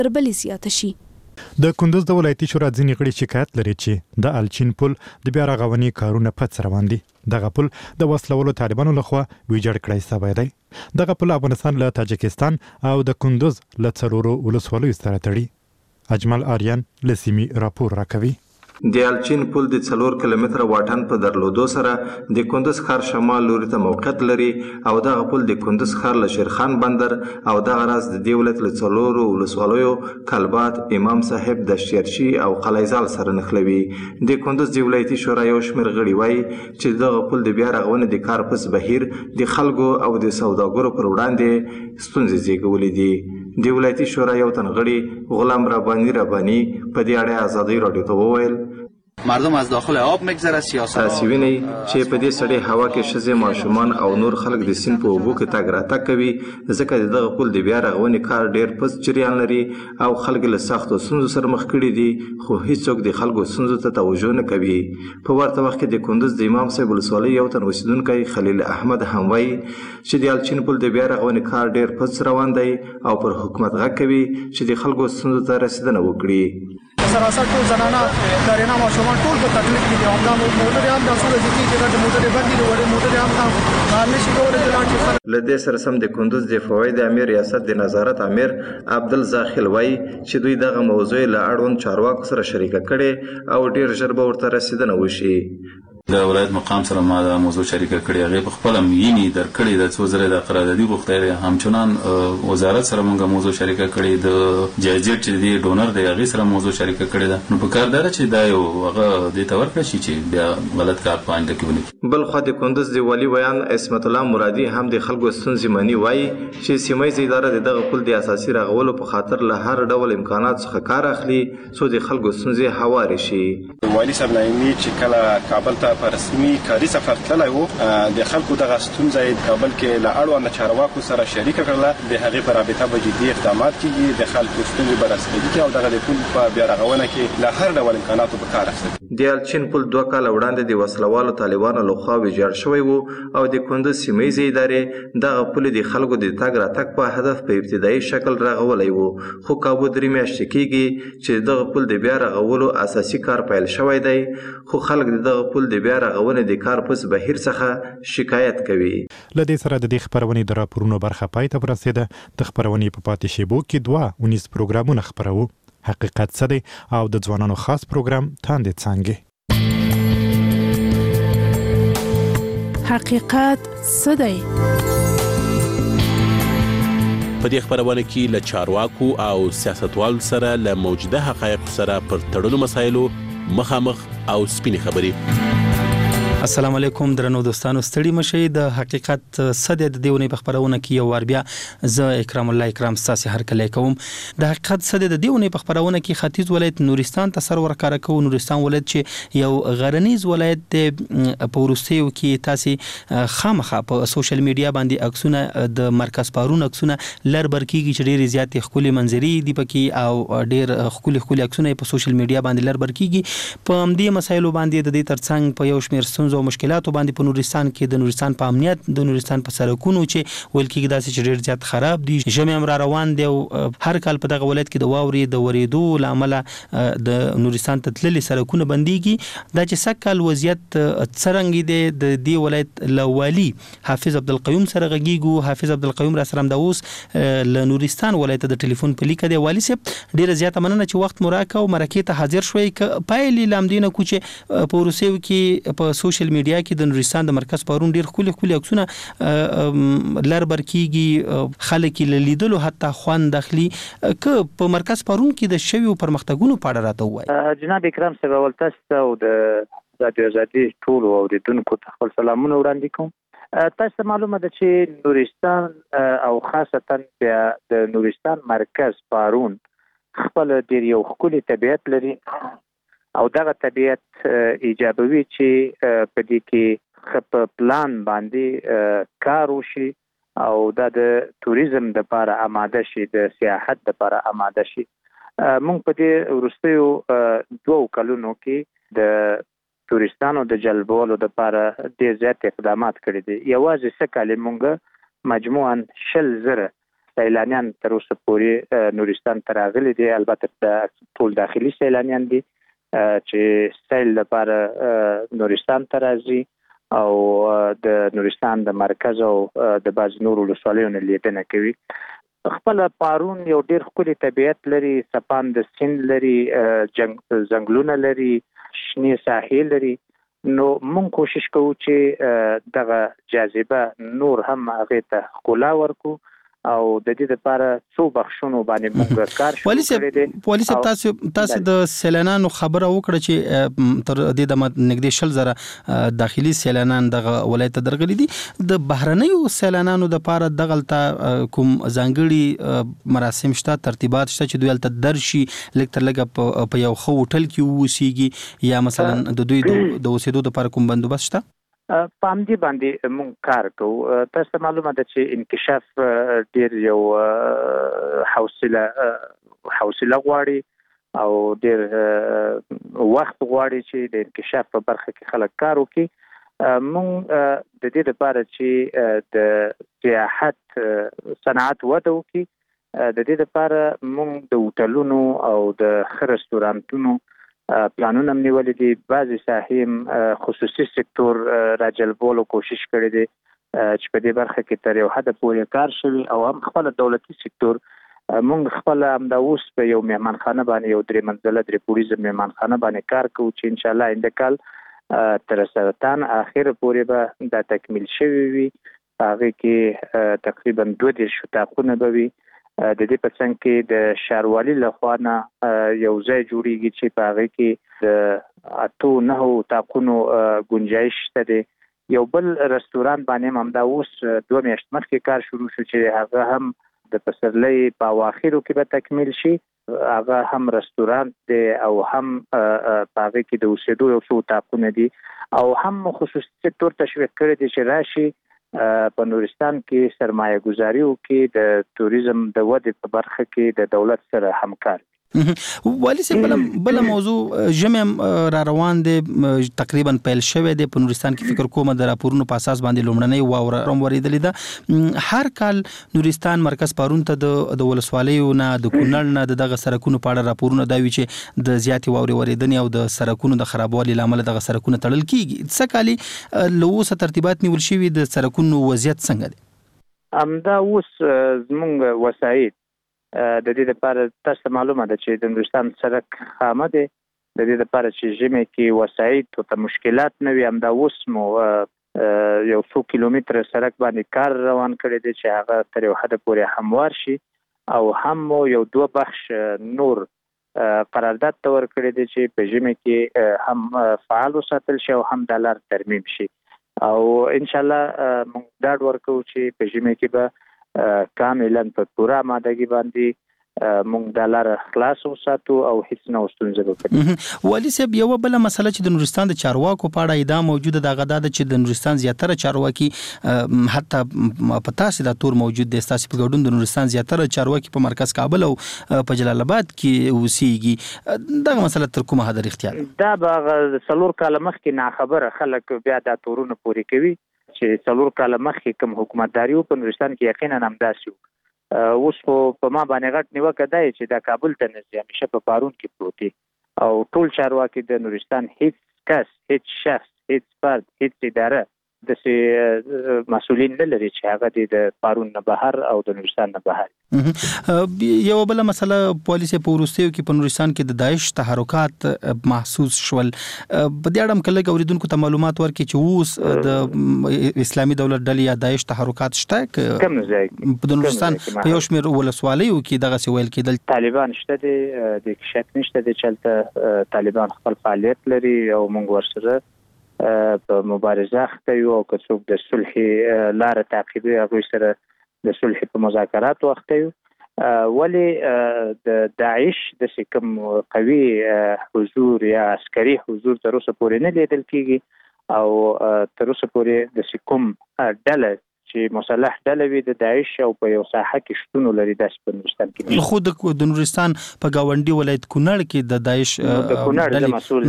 تربلې زیاته شي. د کندوز د ولایتي شورا ځینې غړي شکایت لري چې د الچین پل د بیا رغونې کارونه پڅ روان دي. دغه پل د وسلوالو طالبانو لخوا ویجاړ کړی شوی دی. دغه پل افغانستان له تاجکستان او د کندوز له څلورو ولسوالیو سره تړي. اجمل آریان له سیمې راپور راکوي. د الچین پل د 4 کیلومتره واټن په درلودو سره د کندوز ښار شمال لوري ته موقعیت لري او دغه پل د کندوز ښار له شیرخان بندر او دغه راز د دې ولایت له 4 ولسوالیو کلبات، امام صاحب، دشتیرچی او قلعه‌زال سره نښلوي. د کندوز د ولایتي شورا یو شمېر غړي وایي چې دغه پل د بیا رغونې د کار پس بهیر د خلکو او د سوداګرو پر وړاندې ستونزې زیږولې دي. د ولایتي شورا یو تن غړي غلام ربانی په دې اړه ازادي راډیو ته وویل مردم از داخل آب میگذره سیاست تاسو وینئ چې په دې سړی هوا کې ښځې، ماشومان او نور خلک د سیند په اوبو کې تګ راتګ کوي ځکه دغه پل د بیا رغونې کار ډیر پس جریان لري او خلک له سختو ستونزو سره مخ کړي دي خو هیڅوک د خلکو ستونزو ته توجه نه کوي. په ورته وخت کې د کندوز د امام صاحب ولسوالۍ یو تن اوسیدونکی خلیل احمد هم وایي چې د الچین پل د بیا رغونې کار ډیر پس روان دی او پر حکومت غږ کوي چې د خلکو ستونزو ته رسیدنه وکړي. سراسر ټول زنانه نارینه ماشومان ټول په تکلیف کې دي. همدا موټر هم د اصول ځکه چې د موټر باندې د وړې موټر هم کار نشي کولای چې له دې سره سم د کندوز د فواید امیر ریاست د نظارت امیر عبدالزاخل وایي چې دوی دغه موضوع له اړوند چارواکو سره شریکه کړي او ډیر ژر به ورته رسیدنه وشي. د ولایت مقام سره ما د موضوع شریکه کړې هغه په خپل مینی درکړې د څو زره د قراردادي غوښتنه همچنان وزارت سره موږ موضوع شریکه کړې د جایزې چې دی ډونر دی هغه سره موضوع شریکه کړې ده. نو په کار ده چې دا یو هغه د تور کړی چې بیا غلط کار پاند کې ونی. بل خو د کندوز دی ولی ویان اسمت الله مرادي هم د خلکو ستونزې مني وایي چې سیمه اداره دغه پل د اساسي رغولو په خاطر له هر ډول امکانات څخه کار اخلي څو د خلکو ستونزې هوار شي. والی صاحب نایمی چې کله کابل ته په رسمي کاري سفر تللی و د خلکو دغه ستونزې د کابل کې له اړوند چارواکو سره شریکه کړله. د هغې په رابطه به جدي اقدامات کیږي، د خلکو ستونزې به رسمي کیږي او دغه د پل په بیا رغونه کې له هر ډول امکاناتو په کار اخلي. د الچین پل 2 کاله وړاندې د وسلوالو طالبانو لخوا ویجاړ شوی و او د کندوز سیمه ادارې دغه پل د خلکو د تګ راتګ په هدف په ابتدایي شکل رغولی و خو کابو 3 میاشتې کېږي چې دغه پل د بیا رغولو اساسي کار پیل شوی دی خو خلک دغه پل د بیا رغونې د کار پس بهیر څخه شکایت کوي. له دې سره د دې خبرونې د راپورونو برخه پای ته ورسېده. د خبرونې په پاتې شیبو کې 19 پروګرامونه خبرو. حقیقت څه دی او د ځوانانو خاص پروګرام تاندې څانګې. حقیقت څه دی؟ په دې خبرونه کې له چارواکو او سیاستوالو سره له موجوده حقایقو سره پر تړلو مسایلو مخامخ او سپینې خبرې. السلام علیکم درنو دوستانو، ستړي مشئ. د حقیقت څه دی د دیونې په خبرونه کې یو وار بیا زه اکرام الله اکرام ستاسو هرکلی کوم. د حقیقت څه دی د دیونې په خبرونه کې ختیځ ولایت نورستان ته سر ورکاره کوو. نورستان ولایت چې یو غرنیز ولایت دی، په وروستیو کې تاسې خامخا په سوشل میډیا باندې عکسونه د مرکز پارون عکسونه لربر کېږي چې ډېرې زیاتې ښکلې منظرې دي پکې او ډېر ښکلي عکسونه په سوشل میډیا باندې لربر کېږي. په همدې مسایلو باندې د دې ترڅنګ په یو شمېر ستونزو او مشکلاتو باندې په نورستان کې د نورستان په امنیت، د نورستان په سړکونو چې ویل کېږي داسې چې ډېر زیات خراب دي، ژمی هم را روان دی او هر کال په دغه ولایت کې د واورې د ورېدو له امله د نورستان ته تللي سړکونه بندېږي. دا چې سږ کال وضعیت څرنګه دی د دې ولایت له والي حافظ عبدالقیوم سره غږیږو. حافظ عبدالقیوم را سره همدا اوس له نورستان ولایت د ټلیفون په لیکه دی. والي صاحب ډېره زیاته مننه چې وخت مو راکړ او مرکې ته حاضر شوئ. پایلې له همدې نه کوو چې په وروستیو کې په سوشل میډیا کې د نورستان د مرکز پارون ډېر ښکلي عکسونه لربر کېږي، خلک یې له لیدلو حتی خوند اخلي. که په مرکز پارون کې د شویو پرمختګونو په اړه راته ووایي. جناب اکرام صاحب، اول تاسو ته او د رادیو آزادي ټولو اوریدونکو ته خپل سلامونه وړاندې کوم. تاسو معلومه ده چې نورستان او خاصتا د نورستان مرکز پارون خپل ډېر یو ښکلي طبیعت لري او دغه طبیعت ایجابوي چې په دې کې په پلان باندې کار وشي او دا د توریزم د لپاره آماده شي، د سیاحت د لپاره آماده شي. موږ په دې وروستیو 2 کلونو کې د تورستانو د جلبولو د لپاره ډېر زیات اقدامات کړي دي. یوازې څه کال موږ مجموعاً 20,000 سیلانیان تر اوسه پورې نورستان ته راغلي دي. البته ټول داخلي سیلانیان دي چې سیل لپاره نورستان ته راځي او د نورستان د مرکز او د باز نور ولسوالیو نه لیدنه کوي. خپل پارون یو ډیر ښکلی طبیعت لري، سپان د سیند لري، ځنګلونه لري، شنې ساحې لري. نو مونږ کوشش کوو چې دغه جاذبه نور هم هغه ته ښکلا ورکو او د دې لپاره څو بخښونو باندې موږ کار شروع کړی دی. پولیس تاسو د سیلانانو خبره وکړه چې تر دې د نږدې 100,000 داخلي سیلانان دغه ولایت ته درغلي دي. د بهرنیو سیلانانو د لپاره دغلته کوم ځانګړي مراسم شته، ترتیبات شته چې دوی هلته درشي لږ تر لږه په یو ښه هوټل کې اوسیږي، یا مثلا د دوی د اوسېدو لپاره کوم بندوبست شته؟ پام دې باندې مونږ کار کوو. تاسو معلومه ده چې انکشاف ډیر یو حوصله غواړي او ډیر وخت غواړي چې د انکشاف په برخه کې خلک کار وکړي. مونږ د دې لپاره چې د سیاحت صنعت وده وکړي، د دې لپاره مونږ د هوټلونو او د ښه رستورانتونو پلانونه نیولې دي. بعضې ساحې خصوصي سکتور راجلبولو کوشش کړی دی چې په دې برخه کې تر یو حده پورې کار شوي، او هم خپل دولتي سکتور مونږ خپل همدا اوس په یو مهمانخانه باندې، یو 3 منزله 3 پوړیزه مهمانخانه باندې کار کوو چې انشاءالله آینده کال تر سرطان اخر پورې به دا تکمیل شوی وي. هغه کې تقریبا 22 تاقونه به وي. د دې په څنګ کې د ښاروالي لخوا نه یو ځای جوړیږي چې په هغه کې د 8-9 تاقونو گنجایش شته دی. یو بل رستوران باندې همدا اوس 2 میاشتې مخکې کار شروع شو چې هغه هم د پسرلي په اواخرو کې به تکمیل شي. هغه هم رستوران دی او هم په هغه کې د اوسېدو یو څو تاقونه دي، او هم خصوصي سکتور تشویق کړی دی چې راشي په نورستان کې سرمایه گذاري وکړي، د توریزم د ودې په برخه کې د دولت سره همکار. والی صاحب، بل موضوع ژمی را روان دی، تقریبا پیل شوی دی په نورستان کې. فکر کوم د راپورونو په اساس باندې لومړنۍ واوره هم ورېدلې ده. هر کال نورستان مرکز پارون ته د ولسوالیو نه، د کونړ نه دغه سرکونو په اړه راپورونه دا وي چې د زیاتې واورې ورېدنې او د سرکونو د خرابوالي له امله دغه سرکونه تړل کیږي. څه کالي له اوسه ترتیبات نیول شوي، د سرکونو وضعیت څنګه دی؟ همدا اوس زموږ وسایط د دې لپاره تاسو معلومه ده چې د نورستان سرک خامه دی. د دې لپاره چې ژمي کې وسایط ته مشکلات نه وي، همدا اوس مو یو څو کیلومتره سرک باندې کار روان کړی دی چې هغه تر یو حده پورې هموار شي، او هم مو یو 2 بخش نور قرارداد ته ورکړی دی چې په ژمي کې هم فعال وساتل شي او هم د لار ترمیم شي. او انشاءالله موږ ډاډ ورکوو چې په ژمي کې به کاملا په پوره آمادګي باندې موږ د لار خلاص وساتو او هیڅ نه ستونزه به پېښ. والي صاحب، یو بل مسله چې د نورستان د چارواکو په اړه ادعا موجوده ده، هغه ده چې د نورستان زیاتره چارواکي، حتی په تاسو د تور موجود دي، تاسو په ګډون د نورستان زیاتره چارواکي په مرکز کابل او په جلال آباد کې اوسېږي. دغه مسله تر کومه حد اختیار دا به 4 کال مخکې ناخبره خلک بیا دا تورونه پوری کوي چې 4 کال مخکې کوم حکومتداري په نورستان کې یقینا همداسې و. اوس خو په ما باندې غټ نیوکه ده چې دا کابل ته نه ځي، همیشه په پارون کې پروت دي، او ټول چارواکي د نورستان هیڅ کس، هیڅ شخص، هیڅ فرد، هیڅ اداره داسې مسؤلین نه لري چې هغه د پارون نه بهر او د نورستان نه بهر. یو بل مسله پالیسي په وروستیو کې په نورستان کې د داعش تحرکات محسوس شول. په دې اړه هم کله اوریدونکو ته معلومات ورکړي چې اوس د اسلامي دولت ډلې یا داعش تحرکات شته کوم ځای په نورستان په یو شمېر ولسوالیو کې دغه څه ویل کېدل. طالبان شته دي، د شک نشته دي چې طالبان خپل فعالیت لري او موږ ورسره په مبارزه اخته یو، او که څوک د صلح لاره تعقیبوي هغوی سره د صلح په مذاکراتو اخته یو. ولی د داعش د کوم قوي حضور یا عسکري حضور تر اوسه پورې نه لیدل کیږي، او تر اوسه پورې د کوم ډله چې مسلح ډله وي د داعش او په یو ساحه کې شتون لري د نورستان کې. خو د نورستان په گاونډي ولایت کونړ کې د داعش د کونړ د مسؤل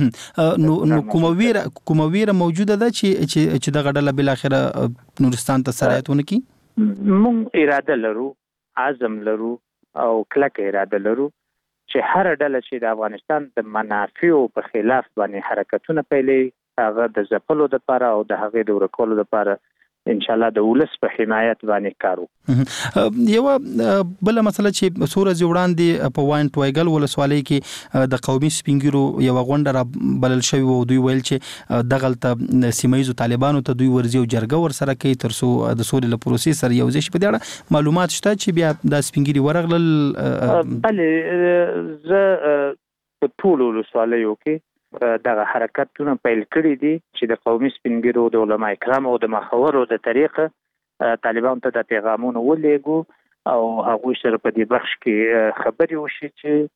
نه نو کومه ویره موجوده ده چې دغه ډله بل اخره نورستان ته سرایت ونه کی. مونږ اراده لرو عزم لرو او کلک اراده لرو چې هر ډله چې د افغانستان د منافعو په خلاف باندې حرکتونه پیلې هغه د ځپلو لپاره او د هغې د ورکولو لپاره ان شاء الله د ولس په حمایت باندې کارو. یو بل مسله چې سورج وړاندې په واینټ وایګل ولسوالۍ کې د قومي سپینګیرو یو غونډه را بلل شوی او دوی ویل چې دغلته سیمایزو طالبانو ته دوی ورزي او جرګه ور سره کوي ترڅو د سولې له پروسې سره یو ځای شي. په دې اړه معلومات شته چې بیا د سپینګیري ورغلل؟ بله زه په ټول ولسوالیو کې دغه حرکتونه پیل کړي دي چې د قومي سپینګیرو د علما کرام او د مخورو د طریقه طالبان ته د پیغامونو ولېږو او هغوی سره په دې بخش کې خبرې وشي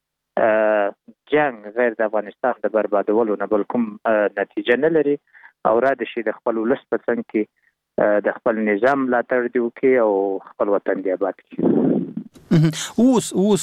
چې جنگ غیر د افغانستان د بربادولو نه بل کوم نتیجه نه لري او را د شي د خپل ولس په څنګ کې د خپل نظام ملاتړ دی وکړي او خپل وطن دی آباد کړي. اوس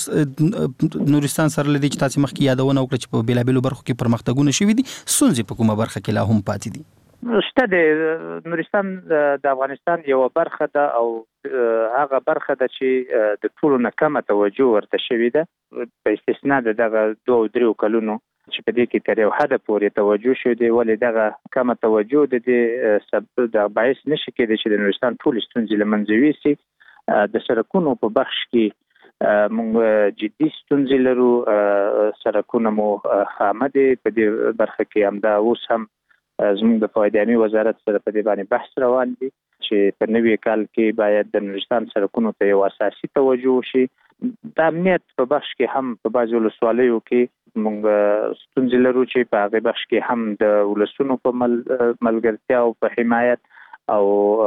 نورستان سره لدی چې تاسو مخکې یادونه وکړه چې په بیلابېلو برخو کې پرمختګونه شوي دي، ستونزې په کومه برخه کې لا هم پاتې دي؟ شته د نورستان د افغانستان یو برخه ده او هغه برخه ده چې د ټولو نه کمه توجه ورته شوې ده په استثنا د دغه 2-3 کلونو چې په دې کې تر یو حد پورې توجه شوې ده. ولې دغه کمه توجه د دې سبب د باعث نشي کېدای چې د نورستان ټول ستونزې له منځه یوسي. د سرکونو په بخش کې موږ جدي ستونزې لرو، سرکونه مو خامه دي. په دې برخه کې همدا اوس هم زموږ د فایدامي وزارت سره په دې باندې بحث روان دي چې په نوي کال کې باید د نورستان سرکونو ته یو اساسي توجه وشي. د امنیت په بخش کې هم په بعضو ولسوالیو کې موږ ستونزې لرو چې په هغې بخش کې هم د ولسونو په ملګرتیا او په حمایت او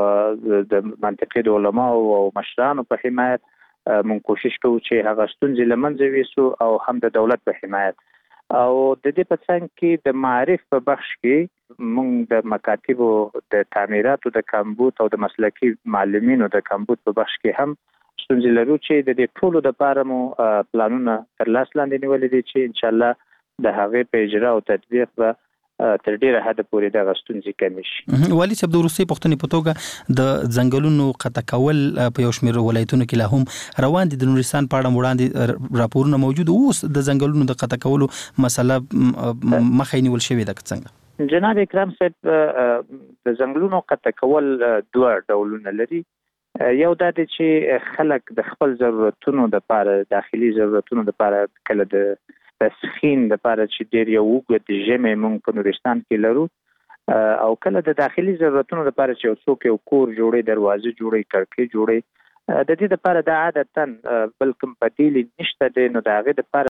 د منطقې د علماو او مشرانو په حمایت موږ کوشش کوو چې هغه ستونزې له منځه یوسو او هم د دولت په حمایت او د دې په څنګ کې د معارف په بخش کې موږ د مکاتبو د تعمیراتو د کمبود او د مسلکي معلمینو د کمبود په بخش کې هم ستونزې لرو چې د دې ټولو لپاره مو پلانونه تر لاس لاندې نیولي دي چې انشاءالله د هغې په اجرا او تطبیق به تر ډیره حد پورې دغه ستونزې کمې شي. والي صاحب، د وروستۍ پوښتنې په توګه د ځنګلونو قطع کول په یو شمېر ولایتونو کې لا هم روان دي. د نورستان په اړه وړاندې راپورونه موجود، اوس د ځنګلونو د قطع کولو مسله مخه نیول شوې ده که څنګه؟ جناب اکرام صاحب، د ځنګلونو قطع کول 2 ډولونه لري. یو دا دی چې خلک د خپل ضرورتونو لپاره، داخلي ضرورتونو لپاره، کله د تسخین لپاره چې ډېر یو اوږد ژمی موږ په نورستان کې لرو، او کله د داخلي ضرورتونو لپاره چې یو څوک یو کور جوړي، دروازه جوړي، کړکۍ جوړي. د دې لپاره د عادتاً بل کوم بدیل نشته دی، نو د هغې لپاره